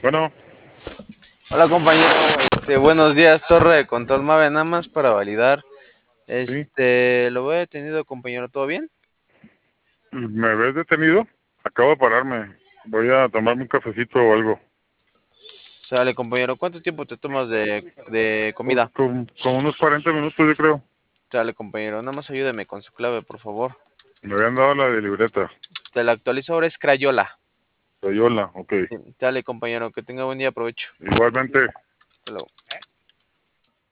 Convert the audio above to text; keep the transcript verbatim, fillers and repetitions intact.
Bueno, Hola compañero, este, buenos días, Torre de Control Mave, nada más para validar, sí, este, lo veo detenido compañero, ¿todo bien? ¿me ves detenido? Acabo de pararme. Voy a tomarme un cafecito o algo. Sale compañero, ¿cuánto tiempo te tomas de, de Pues comida? con, con unos cuarenta minutos, yo creo. Sale compañero, nada más ayúdeme con su clave, por favor. Me habían dado la de libreta. Te la actualizo, ahora es Crayola. Loyola, ok. Sí, sale compañero, que tenga buen día, aprovecho. Igualmente. Hasta luego.